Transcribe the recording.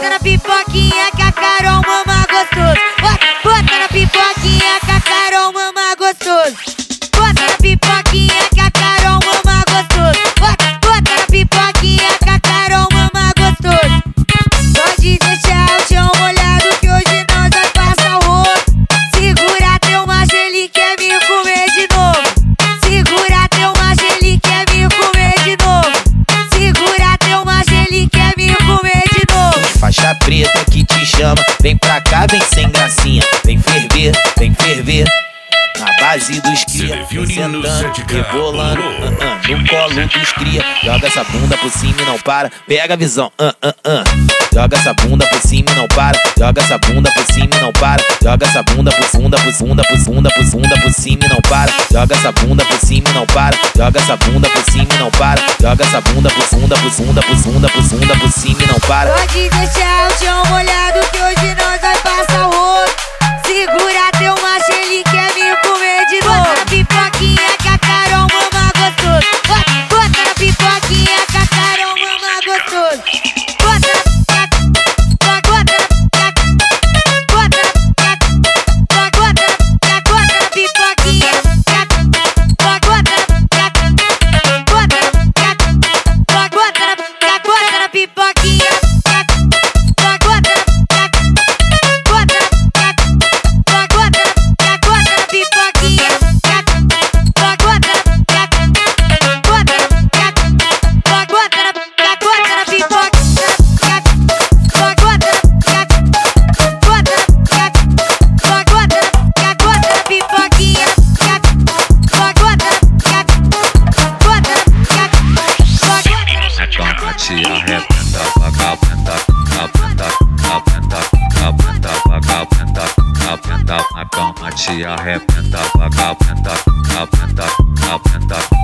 Bota na pipoquinha que a Carol mama gostoso. Bota na pipoquinha que a Carol mama gostoso. Bota na pipoquinha que a Carol mama gostoso. Bota na pipoquinha que a Carol mama gostoso. Pode deixar o chão molhado que hoje nós vai passar o rodo. Segura teu macho, ele quer me comer de novo. Segura teu macho, ele quer me comer de novo. Segura teu macho, ele quer me comer de novo. Faixa preta que te chama, vem pra cá, vem sem gracinha. Vem ferver, na base dos cria. Vem sentando, rebolando, no colo dos cria. Joga essa bunda por cima e não para, pega a visão, Joga essa bunda por cima e não para, joga essa bunda por cima e não para. Joga essa bunda por funda, por funda, por funda, por funda, por cima e não para. Joga essa bunda por cima e não para, joga essa bunda por cima e não para. Joga essa bunda por funda, por funda, por funda, por funda, por cima e não para. Pode deixar o chão molhado que hoje nós vai passar o rodo. Segura teu macho, ele quer me comer de novo. Bota na pipoquinha que a Carol mama gostoso. Bota na pipoquinha que a Carol mama gostoso. Bota na pipoquinha. Bota na pipoquinha. Te arrebenta, vagabunda, a cama te arrebenta, vagabunda,